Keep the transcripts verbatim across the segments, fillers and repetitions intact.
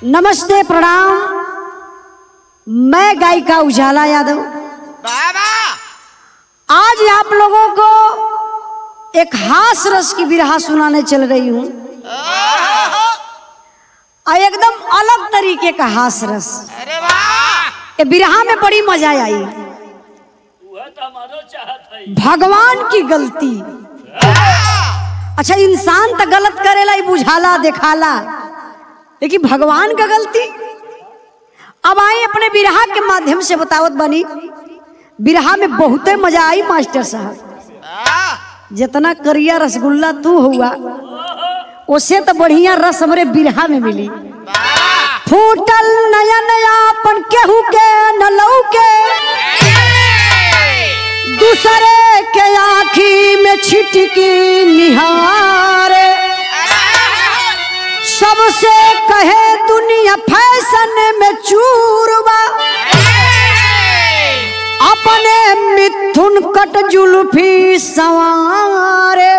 नमस्ते प्रणाम। मैं गायिका उजाला यादव बाबा आज आप लोगों को एक हास रस की बिरहा सुनाने चल रही हूँ और एकदम अलग तरीके का हास रस। अरे वाह ये बिरहा में बड़ी मजा आई। भगवान की गलती। अच्छा इंसान तो गलत करेला ही बुझाला देखाला, लेकिन भगवान का गलती। अब आए अपने बिरहा के माध्यम से बतावत बनी। बिरहा में बहुते मजा आई मास्टर साहब। जितना करिया रसगुल्ला तू हुआ उससे तो बढ़िया रस हमरे बिरहा में मिली। फूटल नया नया पन केहू के न लौके, दूसरे के आँखी में छिटकी निहारे, सबसे कहे दुनिया फैशन में चूरबा, अपने मिथुन कट जुल्फी सवारे,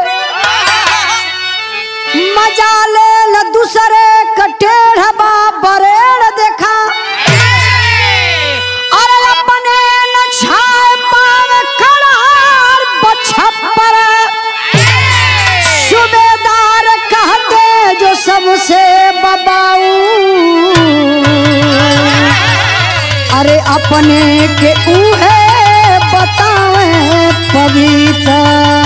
मजा ले ल दूसरे कटेढ़बा बरेड़ देखा, अरे अपने न छाए पावे खड़ार बछप्पर, सूबेदार कहते जो सबसे बबाऊ, अरे अपने के ऊहे बतावे पवित्र।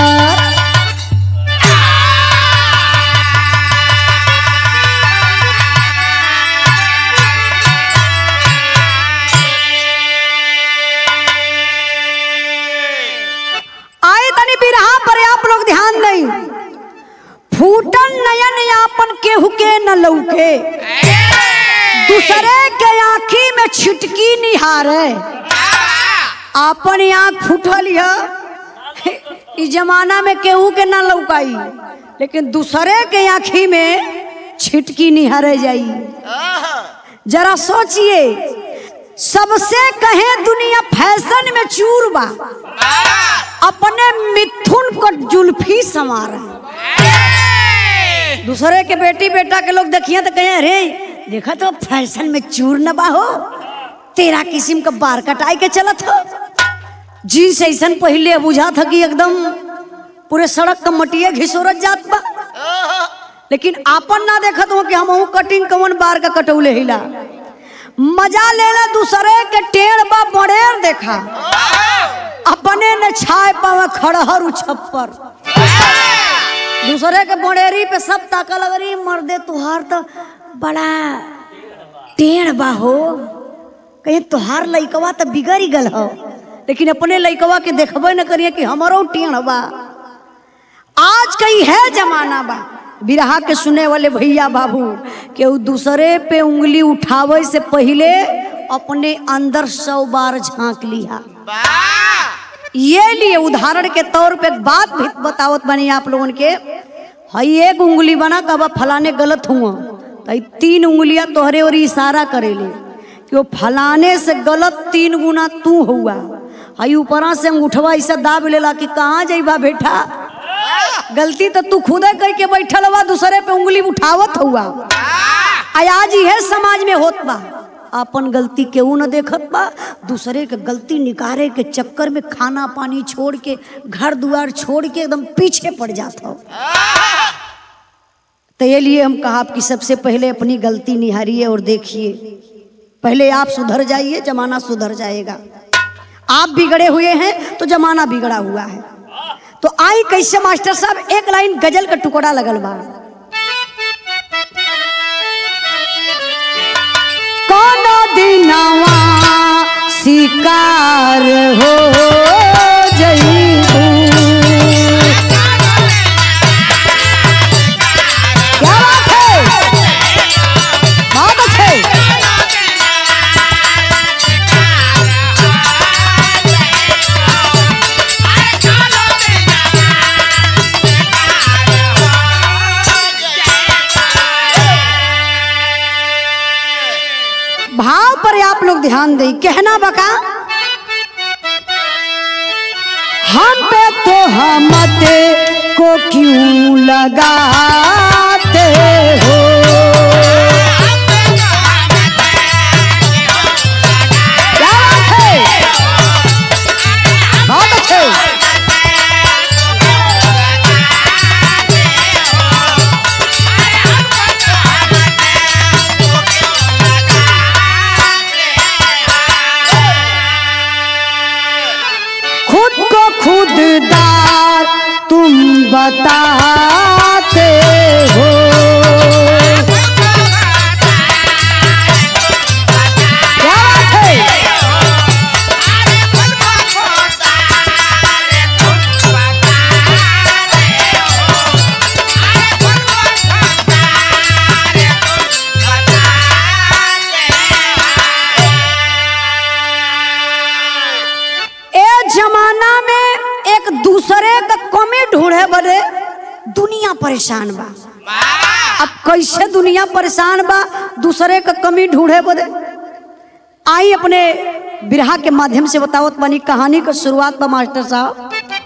आए तनी बिरहा पर आप लोग ध्यान दें। फूटन नयन यापन केहू के न लौके, दूसरे के आँखी में छिटकी निहारे। आपन आँख फूटल इस जमाना में केहू के ना लौकाई, लेकिन दूसरे के आँखी में छिटकी निहारे जाई। जरा सोचिए, सबसे कहे दुनिया फैशन में चूर बा, अपने मिथुन को जुल्फी संवारे। दूसरे के बेटी बेटा के लोग देखिए तो कहे अरे देखा तो फैशन में चूर न बा हो, तेरा किस्म का बार कटाई के चलत हो, जीन्स ऐसा पहले बुझा था कि एकदम पूरे सड़क का मटिया घिसोरत जात बा, लेकिन आपन ना देखत हो कि हम कटिंग कवन बार का कटौले हिला। मजा लेला दूसरे के टेढ़ बा बड़ेर देखा, अपने न छाए पावा खड़हर उछप्पर। दूसरे के बड़ेरी पे सब ताका लगरी, मर्दे तुहार तो बड़ा टेढ़ बा हो, कहीं तुहार लइकवा तो बिगड़ गल हो, लेकिन अपने लइकवा के देखबे न करिए कि हमारो टेढ़ बा। आज कई है जमाना बा। बिरहा के सुने वाले भैया बाबू के दूसरे पे उंगली उठावे से पहले अपने अंदर सौ बार झांक लिया। ये लिए उदाहरण के तौर पे एक बात भी बतावत बनी आप लोगों के। हई एक उंगली बना कब फलाने गलत हुआ तो तीन उंगलियां तोहरे और इशारा करेले कि वो फलाने से गलत तीन गुना तू हुआ। हई ऊपरा से उठवा ऐसा दाब लेला कि कहाँ जाइबा बेटा, गलती तो तू खुदे कह के बैठल हुआ, दूसरे पे उंगली उठावत हुआ। आज यह समाज में होत बा, अपन गलती केहू न देखत बा, दूसरे के गलती निकारे के चक्कर में खाना पानी छोड़ के घर दुआर छोड़ के एकदम पीछे पड़ जाता हो। तो ये लिए हम कहा कि सबसे पहले अपनी गलती निहारिए और देखिए, पहले आप सुधर जाइए, जमाना सुधर जाएगा। आप बिगड़े हुए हैं तो जमाना बिगड़ा हुआ है। तो आई कैसे मास्टर साहब, एक लाइन गजल का टुकड़ा लगल बा। कोनो दिनवा शिकार हो जइबू, क्या बात है, बहुत अच्छे। भाव पर आप लोग ध्यान दें। कहना बका, हम पे तो हमत को क्यों लगाते हो, परेशान बा। अब कैसे दुनिया परेशान बा, दूसरे का कमी ढूंढे बदे। आई अपने बिरहा के माध्यम से बतावत बनी कहानी का शुरुआत बा मास्टर साहब।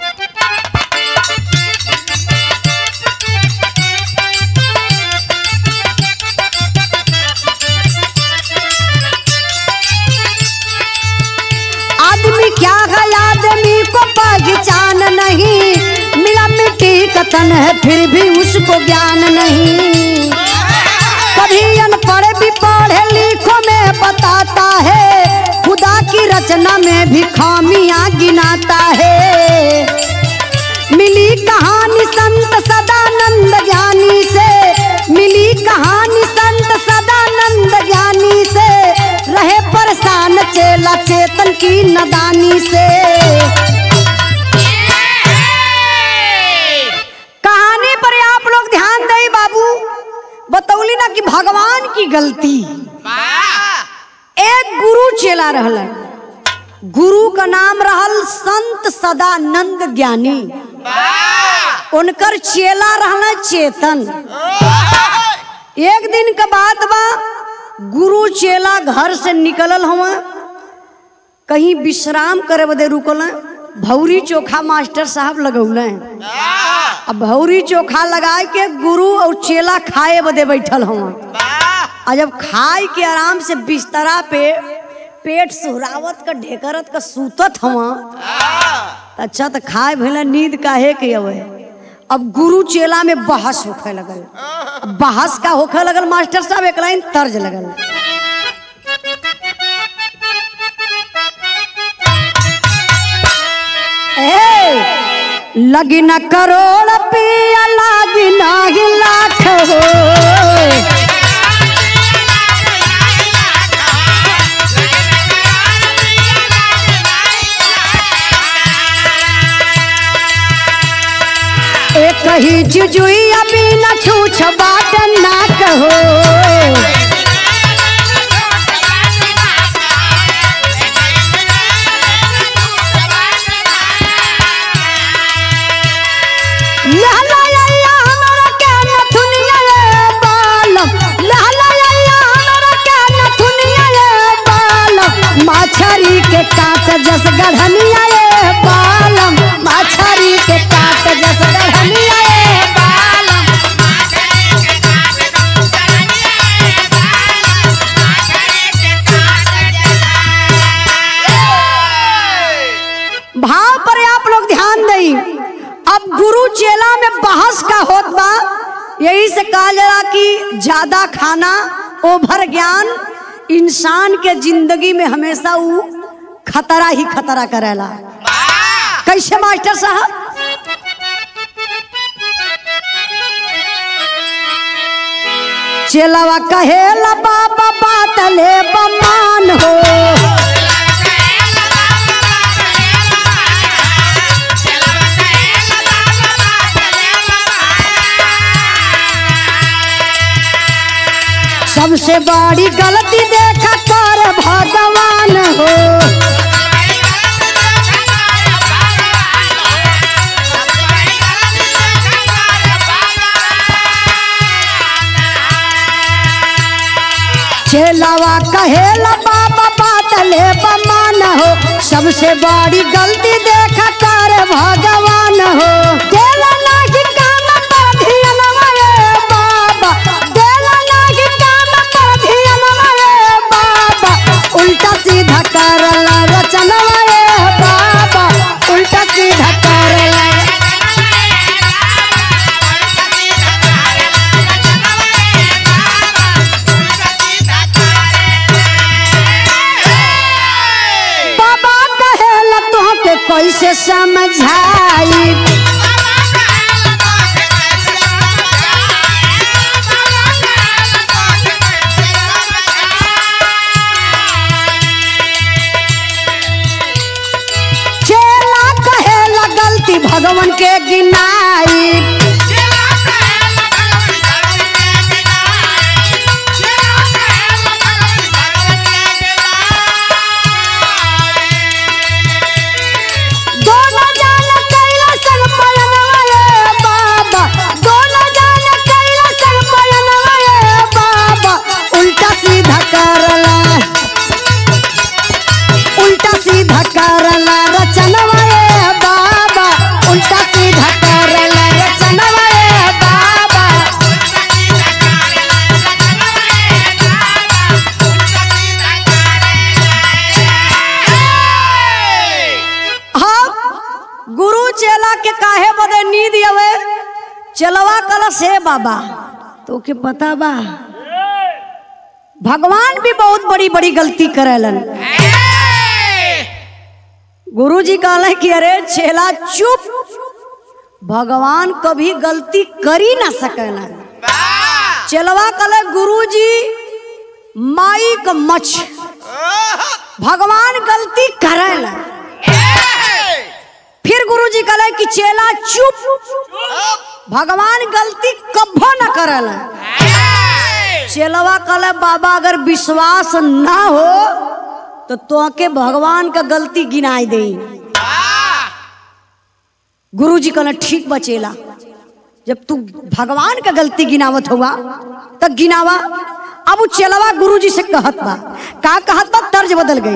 आदमी क्या है, आदमी को पहचान नहीं, मिला मिट्टी का तन है फिर भी उसको ज्ञान नहीं। कभी अनपढ़ भी पढ़े लिखो में बताता है, खुदा की रचना में भी खामियां गिनाता है। मिली कहानी संत सदानंद ज्ञानी से, मिली कहानी संत सदानंद ज्ञानी से, रहे परेशान चेला चेतन की नदानी से। कहानी पर आप लोग ध्यान दें बाबू। बतौली ना कि भगवान की गलती। एक गुरु चेला रहल, गुरु का नाम रहल संत सदानंद ज्ञानी, उनकर चेला रहल चेतन। एक दिन का बात बा, गुरु चेला घर से निकलल हुआ, कहीं विश्राम करे बदे रुकल। भौरी चोखा मास्टर साहब लगौले। अब भौरी चोखा लगाए के गुरु और चेला खाए बदे बैठल हुआ। और जब खाए के आराम से बिस्तरा पे पेट सुहरावत का ढेकरत का सूतत हुआ, अच्छा तो खाए भला नींद काहे के अवे। अब गुरु चेला में बहस होखे लगल। बहस का होखे लगल मास्टर साहब, एक लाइन तर्ज लगल। लगी न करोड़ पिया लागी नागी लाख हो, एक ही जुजुइया बिना छूछ बाट ना कहो। माछरी के काट जस गढ़निया ये बालम, माछरी के काट जस गढ़निया ये बालम। भाव पर आप लोग ध्यान दें। अब गुरु चेला में बहस का होत बा, यही से कहा जरा कि ज्यादा खाना ओभर ज्ञान इंसान के जिंदगी में हमेशा वो खतरा ही खतरा करेला। कैसे मास्टर साहब? चेलावा कहेला बाबा बात ले बमान हो, सबसे बड़ी गलती देखा कर भगवान हो। चेलावा कहेला बाबा बात ले बमान हो, सबसे बड़ी गलती देखा कर भगवान हो। देला नाही काम पर धियनवा ये बाबा, देला नाही काम पर धियनवा ये बाबा, उल्टा सीधा करला रचनवा ये बाबा, उल्टा सीधा करला। कैसे समझाई चेला कहेला गलती भगवान के गिनाई, दोनों जान कैला संग पलनवा ये बाबा, दोनों जान चलवा कलश है बाबा तो के पता बा भगवान भी बहुत बड़ी बड़ी गलती करेलन। गुरुजी कहले कि अरे चेला चुप, भगवान कभी गलती करी ना सकेला। चलवा कहले गुरुजी माई का मछ भगवान गलती करेला। फिर गुरुजी कहले कि चेला चुप, भगवान गलती कभो न करेला। चेलवा कहले बाबा अगर विश्वास ना हो तो तोके भगवान का गलती गिनाई दे। गुरुजी कहले ठीक बचेला, जब तू भगवान का गलती गिनावत हुआ तो गिनावा। अब वो चेलवा गुरुजी से कहत बा, का कहत बा, तर्ज बदल गई।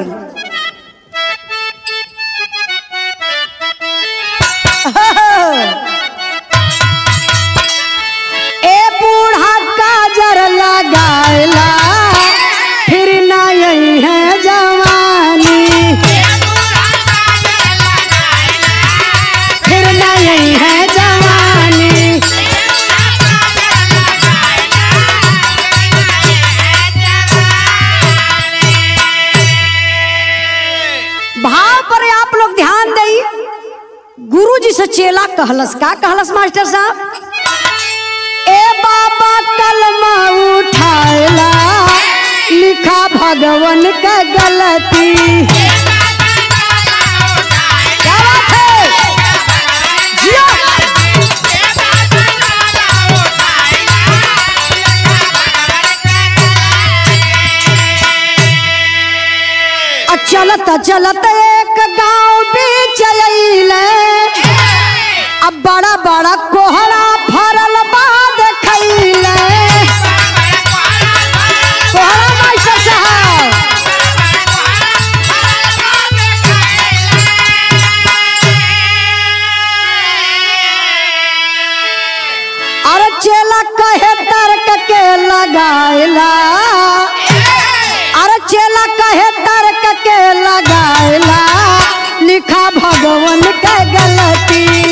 ए बूढ़ा काजर लगाएला फिर ना यही है जवानी, फिर ना यही है जवानी। भाव पर आप लोग ध्यान देई। गुरुजी से चेला कहलस, का कहलस मास्टर साहब? ए बाबा कलमा उठाएला लिखा भगवान का गलती। क्या बात है जिया? चलत चलत एक गांव बीच अइले, अब बड़ा बड़ा कोहरा फरल बाद खैले। कोहरा मास्टर साहब अरे चेला कहे तर्क के लगाएला, अरे चेला कहे तर्क के लगाएला लिखा भगवान का गलती।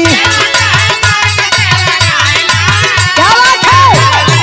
क्या बात है?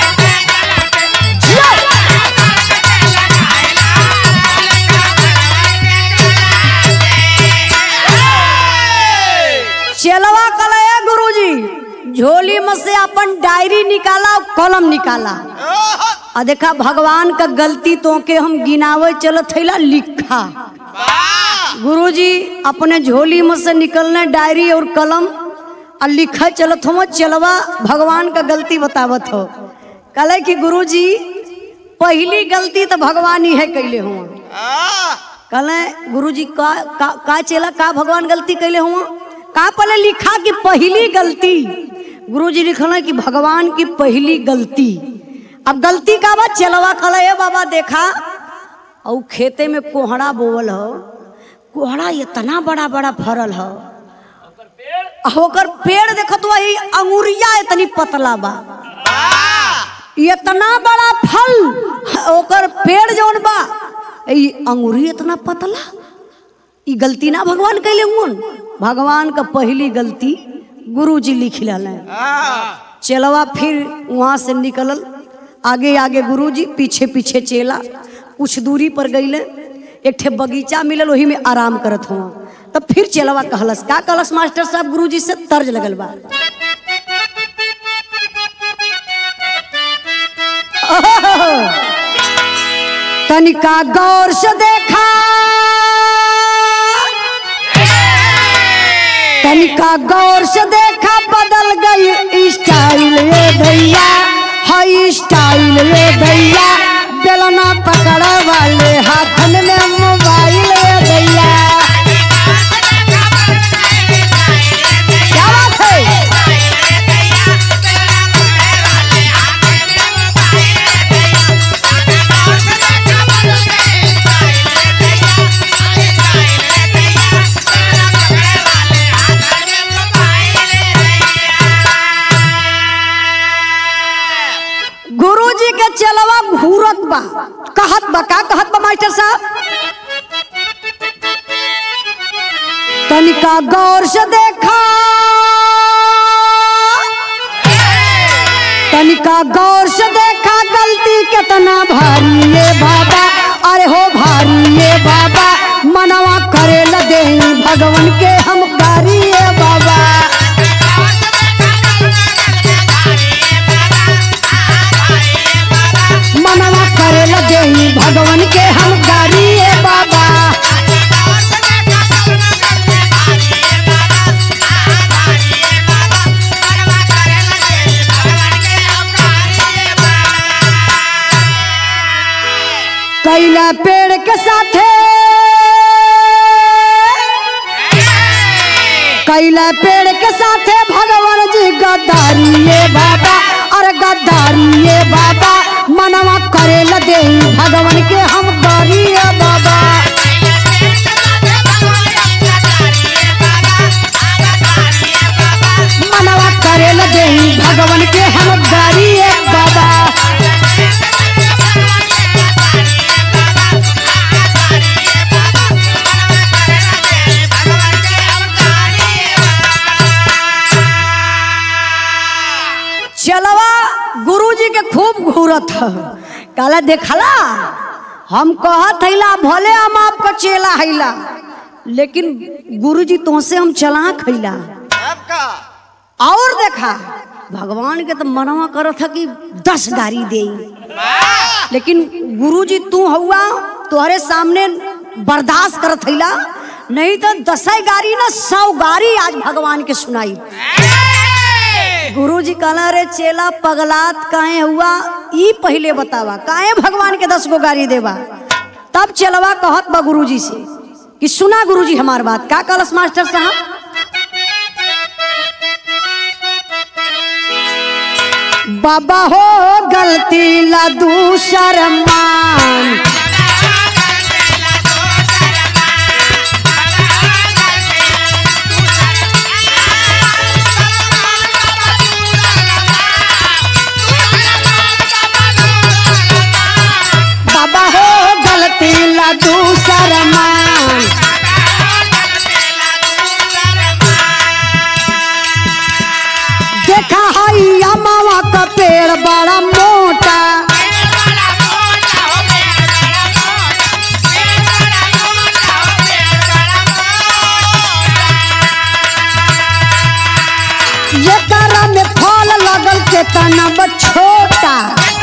चेलवा कहले गुरुजी झोली में से अपन डायरी निकाला, कलम निकाला, आ देखा भगवान का गलती तो के हम गिनावे चलत थैला लिखा। गुरुजी अपने झोली में से निकलने डायरी और कलम और लिखा चलत हो। चलवा भगवान का गलती बतावत हो। कहले कि गुरुजी पहली गलती तो भगवान ही है कैले हो। कहले गुरुजी का, का का चेला का भगवान गलती कैले हो? का पहले लिखा कि पहली गलती। गुरुजी लिखल कि भगवान की पहली गलती। अब गलती का बा? चलवा कहले बाबा देखा और खेते में कोहड़ा बोवल हो, कोहड़ा इतना बड़ा बड़ा फरल हो, होकर पेड़ देखत वही अंगुरिया इतनी पतला बा, इतना बड़ा फल होकर पेड़ जौन बा ये अंगुरी इतना पतला। ये गलती ना भगवान कैले हुन? भगवान का पहली गलती गुरुजी लिख लाले। चलवा फिर वहां से निकलल, आगे आगे गुरुजी पीछे पीछे चेला। कुछ दूरी पर गईले, एक ठे बगीचा मिलल, वही में आराम करत हुआ। तब फिर चलवा कहलस, का कहलस मास्टर साहब? गुरुजी से तर्ज लगल बा। तनिका गौर से देखा, तनिका गौर से देखा, बदल गई स्टाइल ये भैया, हाई स्टाइल ये भैया। बेलना पकड़ा वाले हाथन में मोबाइल ये भैया। क्या बात है? गुरुजी के चलवा घूरत बा, कहत बा, का कहत बा मास्टर साहब? तनिका गौर से देखा, तनिका गौर से देखा गलती कितना भारी ये बाबा, अरे हो भारी ये बाबा, मनवा करे लदे भगवान के हम गारी ये बाबा। मनवा करे लदे भगवान के हम गारी ये बाबा। कैला पेड़ के साथे कैला पेड़ के साथे भगवान जी गद्दारी ये बाबा, अरे गद्दारी ये बाबा, मनवा करे लदे भगवान के हम गारी ये बाबा। मनवा करे लदे भगवान के हम गारी ये बाबा। चलवा गुरुजी के खूब घूरत है, काला देखला हम कहत हैला भले हम आपका चेला हैला, लेकिन गुरुजी तुमसे हम चलाक हैला। और देखा भगवान के तो मनवा करत है कि दस गाड़ी दे, लेकिन गुरुजी तू हुआ तुम्हारे सामने बर्दाश्त करत हैला, नहीं तो दस गाड़ी ना सौ गाड़ी आज भगवान के सुनाई। गुरुजी कहला रे चेला पगलात काहे हुआ, ई पहले बतावा काहे भगवान के दस गो गाड़ी देवा। तब चलवा कहत बा गुरुजी से कि सुना गुरुजी हमार बात। का कहलस मास्टर साहब, बाबा हो गलती ला दूसर मान, बाबा हो गलती ला दूसर मान। देखा है अमावा का पेड़ बड़ा मोटा, ये तारा में फल लगल के तना छोटा,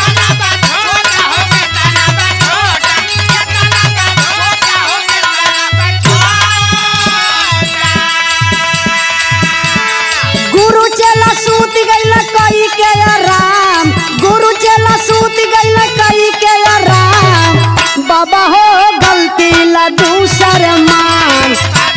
गुरु चेला सूत गइल कई के आराम, गुरु चेला सूत गइल कई के आराम, बाबा हो गलती ला दूसर मान।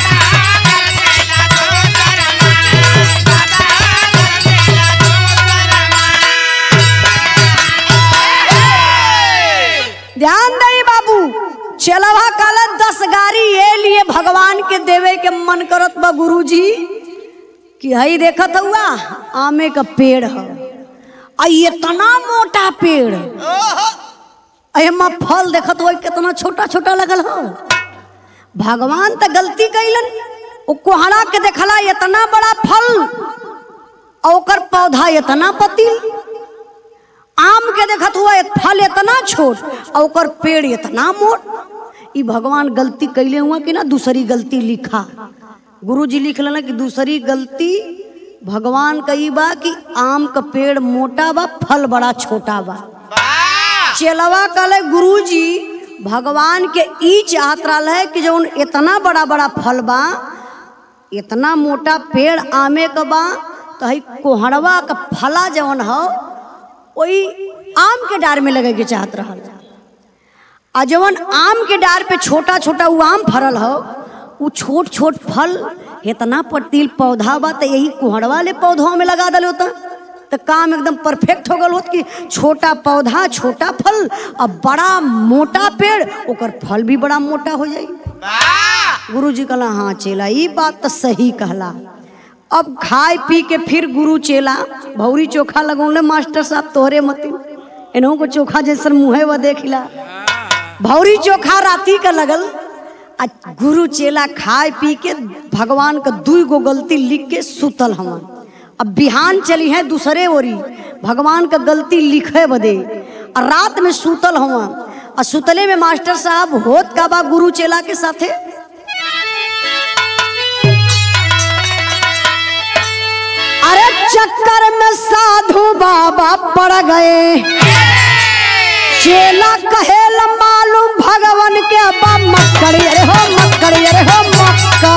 ध्यान दई बाबू, चलवा काला दस गाड़ी ये लिए भगवान के देवे के मन करत बा गुरुजी कि हई देखत हुआ आमे का पेड़ है, इतना मोटा पेड़, अयमा फल देखत हुआ कितना छोटा छोटा लगल हो। भगवान तो गलती कैलन, वो कोहड़ा के देखला इतना बड़ा फल और ओकर पौधा इतना पतिल, आम के देखत हुआ एक फल इतना छोट और ओकर पेड़ इतना मोट। ई भगवान गलती कैले हुआ कि ना दूसरी गलती लिखा, गुरुजी लिख लेना कि दूसरी गलती भगवान कही बा कि आम का पेड़ मोटा बा फल बड़ा छोटा बा। चेलवा कहले गुरुजी भगवान के ई चाहत रहा है कि जो इतना बड़ा बड़ा फल बा, इतना मोटा पेड़ आमे का बा, तो हई कोहड़वा का फला जवन हो वही आम के डार में लगे के चाहत रहा। आ जवन आम के डार पे छोटा छोटा वो आम फरल हो, वो छोट छोट फल इतना पतिल पौधा बा, तो यही कोहड़वा ले पौधों में लगा दल होता तो काम एकदम परफेक्ट हो गल होत कि छोटा पौधा छोटा फल अब बड़ा मोटा पेड़, ओकर फल भी बड़ा मोटा हो जाई। गुरुजी कहला हाँ चेला ये बात तो सही कहला। अब खाए पी के फिर गुरु चेला भौरी चोखा लगौले, मास्टर साहब तोहरे मती इन्हों को चोखा जैसन मुँहे व देखिला, भौरी चोखा राती का लगल। आ गुरु चेला खाए पी के भगवान का दुई गो गलती लिख के सुतल हमन। अब बिहान चली है दूसरे ओरी, भगवान का गलती लिखे बदे और रात में सूतल हुआ और सुतले में मास्टर साहब होत का बा गुरु चेला के साथे अरे चक्कर में साधु बाबा पड़ गए चेला कहेल मालूम भगवान के अब्बा मक्कड़ी अरे हो मक्कड़ी अरे हो मक्का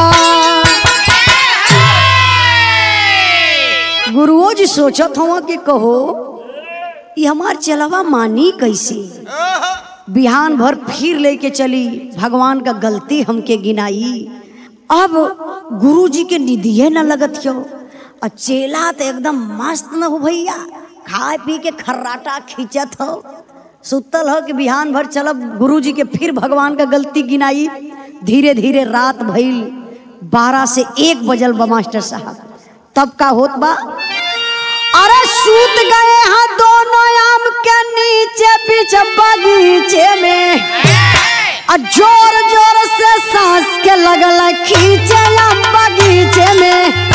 गुरुओ जी सोचत हुआ कि कहो ये हमार चलवा मानी कैसे बिहान भर फिर लेके चली भगवान का गलती हमके गिनाई अब गुरु जी के निधिये न लगत हो और चेला तो एकदम मस्त न हो भैया खाए पी के खर्राटा खींचत हो सुतल हो कि बिहान भर चलब गुरु जी के फिर भगवान का गलती गिनाई धीरे धीरे रात भइल बारह से एक बजल बा मास्टर साहब तब का होत बा अरे सूत गए हैं दोनों आम के नीचे बीच बगीचे में और जोर जोर से सांस के लगल खींचे आम बगीचे में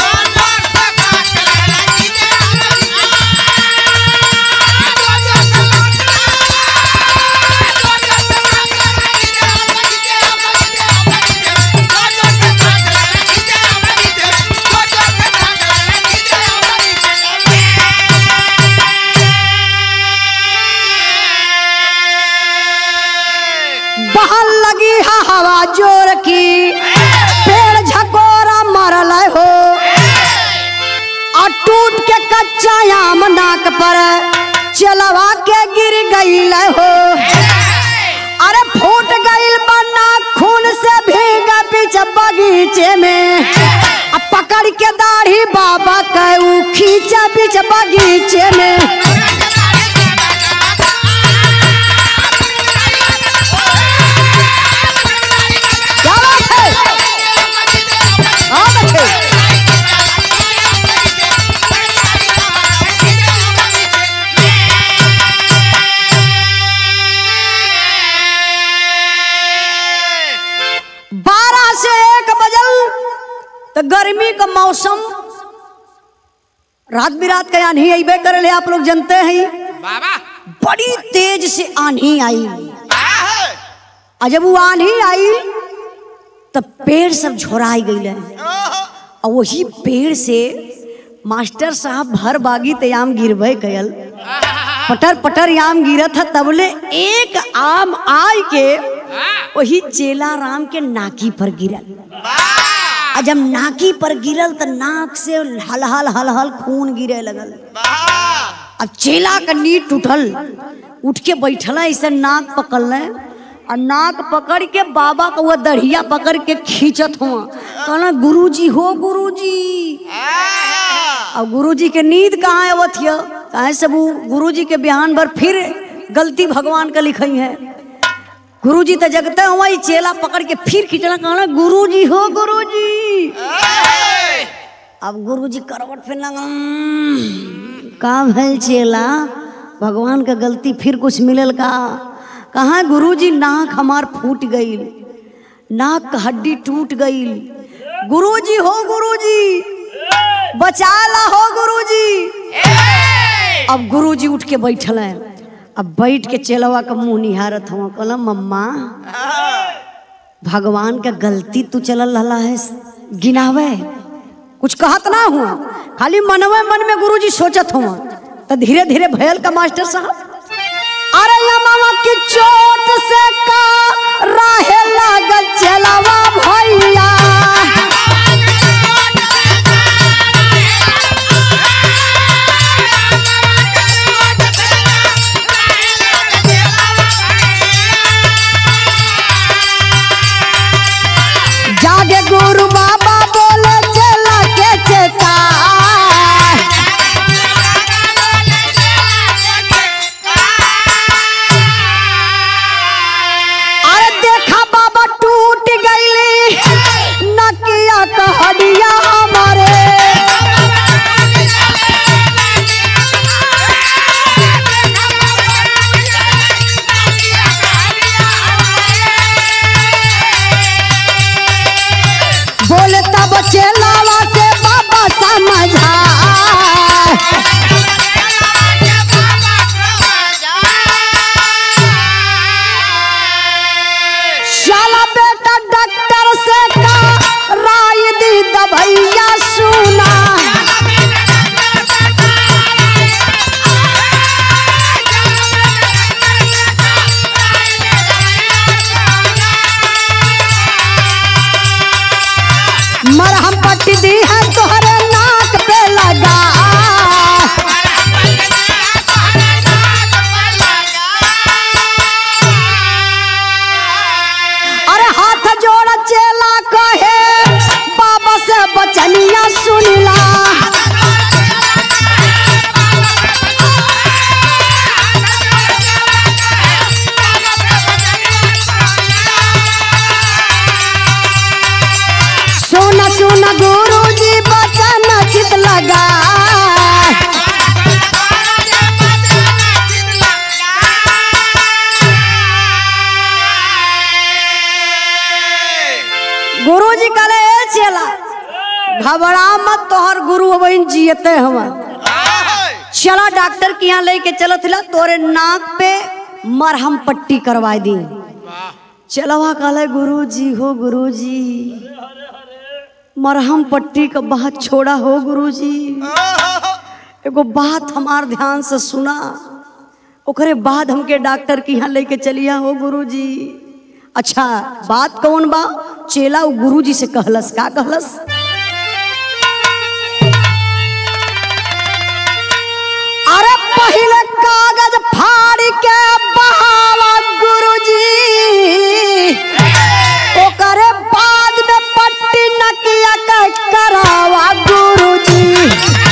लगी है हवा जोर की पेड़ झकोरा मरल हो और टूट के कच्चा आम नाक पर चलवा के गिर गईल हो अरे फूट गईल बना खून से भीग बीच बगीचे में अब पकड़ के दाढ़ी बाबा के ऊ खींचा बीच बगीचे में बारह से एक बजल तो गर्मी का मौसम रात बिरात का आंधी अबे कर ले आप लोग जानते हैं बाबा बड़ी तेज से आंधी आई और जब वो आंधी आई तब पेड़ सब झोराई गई है और वही पेड़ से मास्टर साहब भर बागी ते आम गिरबे कयल पटर पटर आम गिरत था तबले एक आम आई के वही चेला राम के नाकी पर गिरल और जब नाकी पर गिरल तो नाक से हल हल हल हल खून गिरे लगल अब चेला का नींद टूटल उठ के बैठल ऐसे नाक पकड़ ले और नाक पकड़ के बाबा का वो दढ़िया पकड़ के खींचत हुआ कहना गुरुजी हो गुरुजी और गुरुजी के नींद कहाँ आवत है कहाँ सब गुरुजी के बिहान भर फिर गलती भगवान का लिखई है गुरुजी तो जगते हुआ ही चेला पकड़ के फिर खींचना कहना गुरुजी हो गुरुजी अब गुरुजी करवट फिर का भल चेला भगवान का गलती फिर कुछ मिलल का कहाँ गुरुजी नाक हमार फूट गई नाक का हड्डी टूट गई गुरुजी हो गुरुजी बचा ला हो गुरुजी अब गुरुजी उठ के बैठल है अब बैठ के चेलवा का मुंह निहारत हुआ कहला मम्मा भगवान का गलती तू चलल रहा है गिनावे कुछ कहत ना हुआ खाली मनवे मन में गुरुजी सोचत हुआ तो धीरे धीरे भयल का मास्टर साहब अरे मामा की चोट से का राहे लागल चलावा भैया जागे गुरु बाबा बोले चला के चेता अरे देखा बाबा टूट गईल घबरा मत, तोहर गुरु बहन जियते हवन। चला डॉक्टर के यहाँ लेके चलत ला, तोरे नाक पे मरहम पट्टी करवा दी। चलवा कहले गुरु जी हो गुरु जी, मरहम पट्टी का बात छोड़ा हो गुरु जी, एगो बात हमार ध्यान से सुना, ओकरे बाद हमके डॉक्टर के यहाँ लेके चलिया हो गुरु जी। अच्छा बात कौन बा? चेला वो गुरु जी से कहलस, का कहलस? अरे पहले कागज फाड़ के बहावा गुरु जी, ओकरे बाद में पट्टी नकिया के करावा गुरु जी।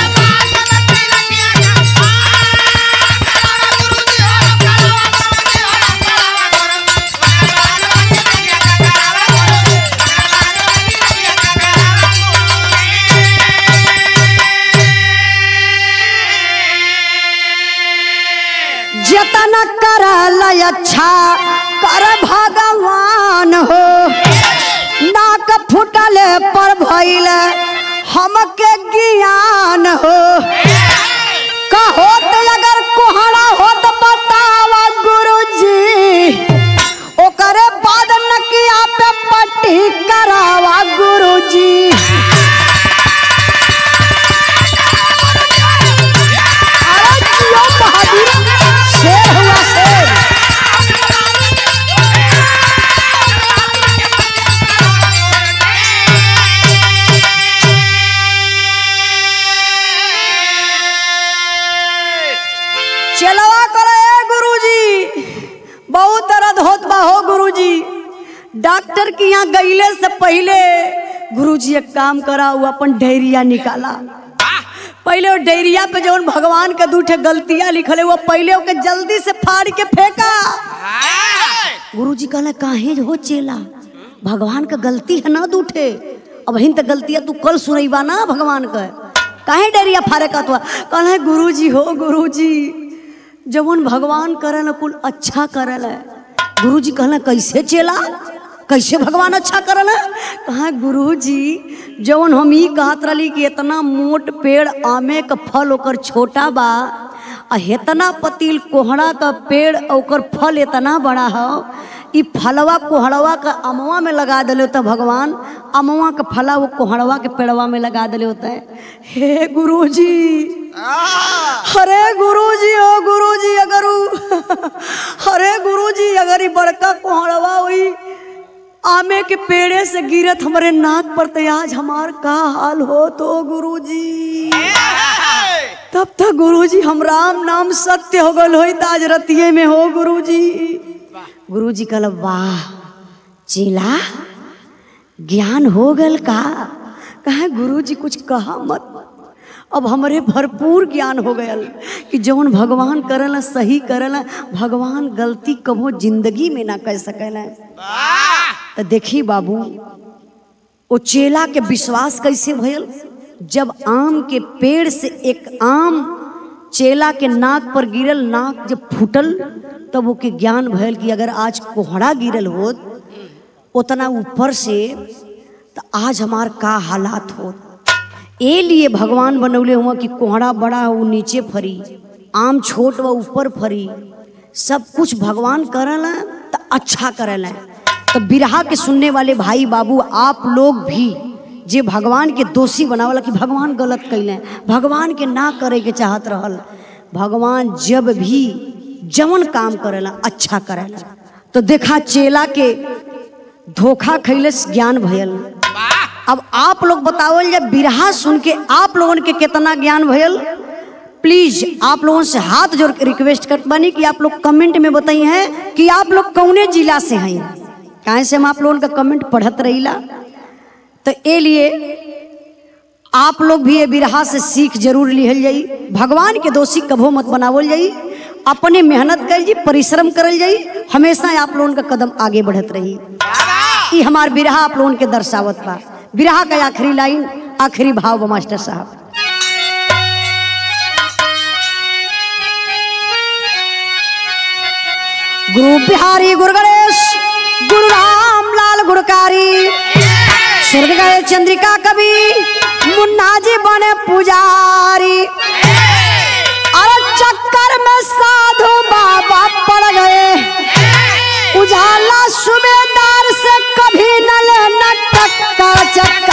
जतन करल अच्छा कर भगवान हो, नाक फुटल पर भइल हमके ज्ञान हो। कहो तो अगर कोहड़ा हो तो बतावा गुरु जी, ओकरे बाद नकिया पे पट्टी करावा गुरु जी। अरे जियो बहादुर, शेर हुआ शेर। चलवा करे गुरुजी, बहुत दर्द होत बा हो गुरुजी। डॉक्टर के यहाँ गईले से पहले गुरुजी एक काम करा, वो अपन डायरिया निकाला। पहले वो डायरिया पे जौन भगवान के दूठे गलतियां लिखले वो पहले ओके जल्दी से फाड़ के फेंका। गुरुजी कहले काहे हो चेला, भगवान का गलती है ना दूठे, अब हिन त गलतियां तू कल सुनैबा ना भगवान का, काहे डायरिया फाड़े का? तो कहले गुरुजी हो गुरुजी, जवन भगवान करल कुल अच्छा करल है। गुरुजी कहले कैसे चेला, कैसे भगवान अच्छा करल है? कहा गुरुजी जवन हम ही कहत रही कि इतना मोट पेड़ आमे का फल ओकर छोटा बा, आ इतना पतील कोहड़ा का पेड़ ओकर फल इतना बड़ा है, ई फलवा कोहड़वा का अमवा में लगा दिले होता भगवान, अमवा का फला वो कोहड़वा के पेड़वा में लगा दिले होता है। हे गुरुजी, अरे गुरुजी हो गुरुजी, अगर अरे गुरुजी अगर ये बड़का कोहड़वा हुई आमे के पेड़े से गिरत हमारे नाक पर, तो आज हमार का हाल हो तो गुरुजी। तब तक गुरुजी हम राम नाम सत्य हो गल हो, ताज रतिये में हो गुरुजी। गुरुजी कहल वाह चेला ज्ञान हो गल का? कहा गुरुजी कुछ कहा मत, अब हमरे भरपूर ज्ञान हो गया कि जौन भगवान करला सही करला, भगवान गलती कबो जिंदगी में ना कर सकला। तो देखी बाबू वो चेला के विश्वास कैसे भयल, जब आम के पेड़ से एक आम चेला के नाक पर गिरल, नाक जब फूटल तब वो के ज्ञान भयल कि अगर आज कोहड़ा गिरल होत उतना ऊपर से, तो आज हमार का हालात होत। ए लिए भगवान बनौले हुआ कि कोहड़ा बड़ा वो नीचे फरी, आम छोट व ऊपर फरी, सब कुछ भगवान करला तो अच्छा करला। तो बिरहा के सुनने वाले भाई बाबू आप लोग भी जे भगवान के दोषी बनावला कि भगवान गलत कैले, भगवान के ना करे के चाहत रहल, भगवान जब भी जवन काम करेला अच्छा करेला। तो देखा चेला के धोखा खैले ज्ञान भयल। अब आप लोग बतावल जब बिरहा सुन के आप लोगों के कितना ज्ञान भयल, प्लीज आप लोगों से हाथ जोड़ के रिक्वेस्ट करत बानी कि आप लोग कमेंट में बताई हैं कि आप लोग कौने जिला से हैं, काहे से हम आप लोगों का कमेंट पढ़त रहीला। तो ए लिए आप लोग भी ये बिरहा से सीख जरूर लिहल जाई, भगवान के दोषी कभो मत बनावल जाई, अपने मेहनत कर जी, परिश्रम करल जाई, हमेशा आप लोगों का कदम आगे बढ़त रही। ये हमार बिरहा आप लोगों के दर्शावत बा। बिरहा का आखिरी लाइन, आखिरी भाव बा मास्टर साहब। गुरु बिहारी गुरु गणेश गुरु राम लाल गुणकारी, स्वर्ग गए चंद्रिका कवि मुन्ना जी बने पुजारी। अरे चक्कर में साधु बाबा पड़ गए। उजाला सूबेदार से कभी न लेना टक्कर। चक्कर